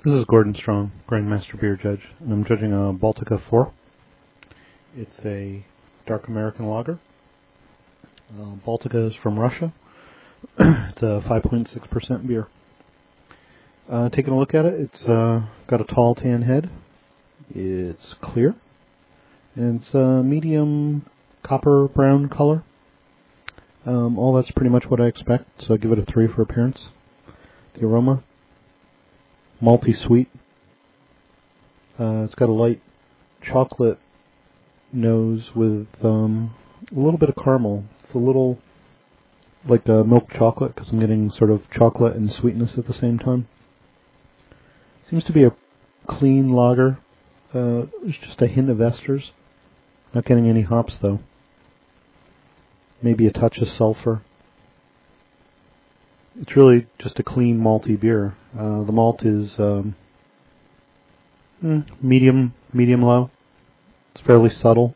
This is Gordon Strong, Grandmaster Beer Judge, and I'm judging a Baltica 4. It's a dark American lager. Baltica is from Russia. It's a 5.6% beer. Taking a look at it, it's got a tall tan head. It's clear. And it's a medium copper brown color. All that's pretty much what I expect, so I give it a 3 for appearance. The aroma, malty sweet. It's got a light chocolate nose with a little bit of caramel. It's a little like milk chocolate because I'm getting sort of chocolate and sweetness at the same time. Seems to be a clean lager. There's just a hint of esters. Not getting any hops though. Maybe a touch of sulfur. It's really just a clean malty beer. The malt is medium low. It's fairly subtle,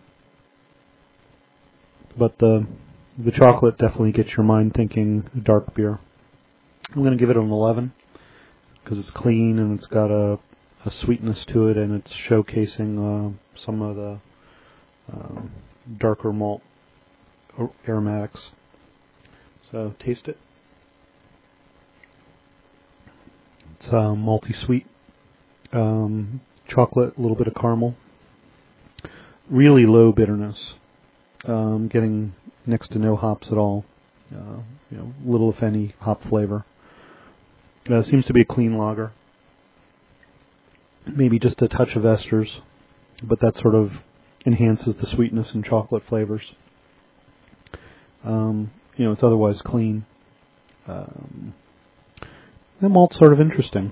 but the chocolate definitely gets your mind thinking dark beer. I'm going to give it an 11 because it's clean and it's got a sweetness to it, and it's showcasing some of the darker malt aromatics. So taste it. It's malty sweet, chocolate, a little bit of caramel, really low bitterness, getting next to no hops at all, little if any hop flavor. Seems to be a clean lager, maybe just a touch of esters, but that sort of enhances the sweetness and chocolate flavors. It's otherwise clean. The malt's sort of interesting.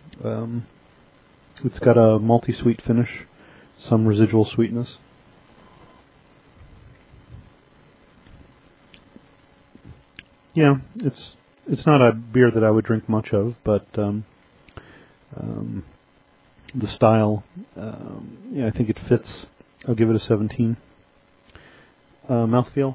It's got a malty sweet finish, some residual sweetness. Yeah, it's not a beer that I would drink much of, but the style, I think it fits. I'll give it a 17. Mouthfeel.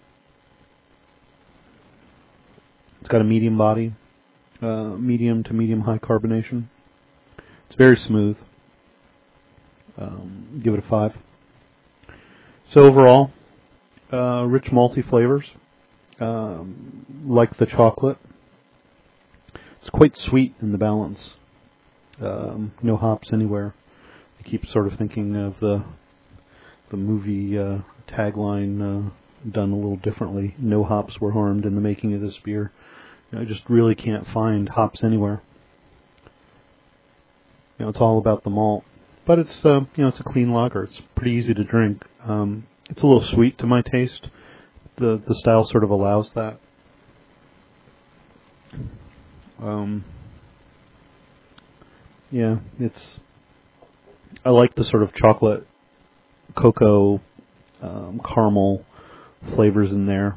It's got a medium body. Medium to medium high carbonation. It's very smooth. Give it a 5. So overall, rich malty flavors. Like the chocolate. It's quite sweet in the balance. No hops anywhere. I keep sort of thinking of the movie tagline done a little differently. No hops were harmed in the making of this beer. I just really can't find hops anywhere. It's all about the malt, but it's it's a clean lager. It's pretty easy to drink. It's a little sweet to my taste. The style sort of allows that. I like the sort of chocolate, cocoa, caramel flavors in there.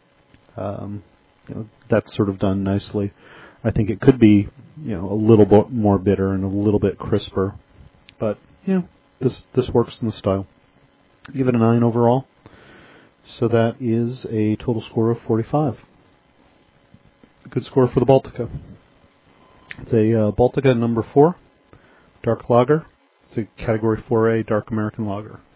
That's sort of done nicely. I think it could be, a little bit more bitter and a little bit crisper, but this works in the style. Give it a 9 overall. So that is a total score of 45. A good score for the Baltica. It's a Baltica number 4, dark lager. It's a category 4A dark American lager.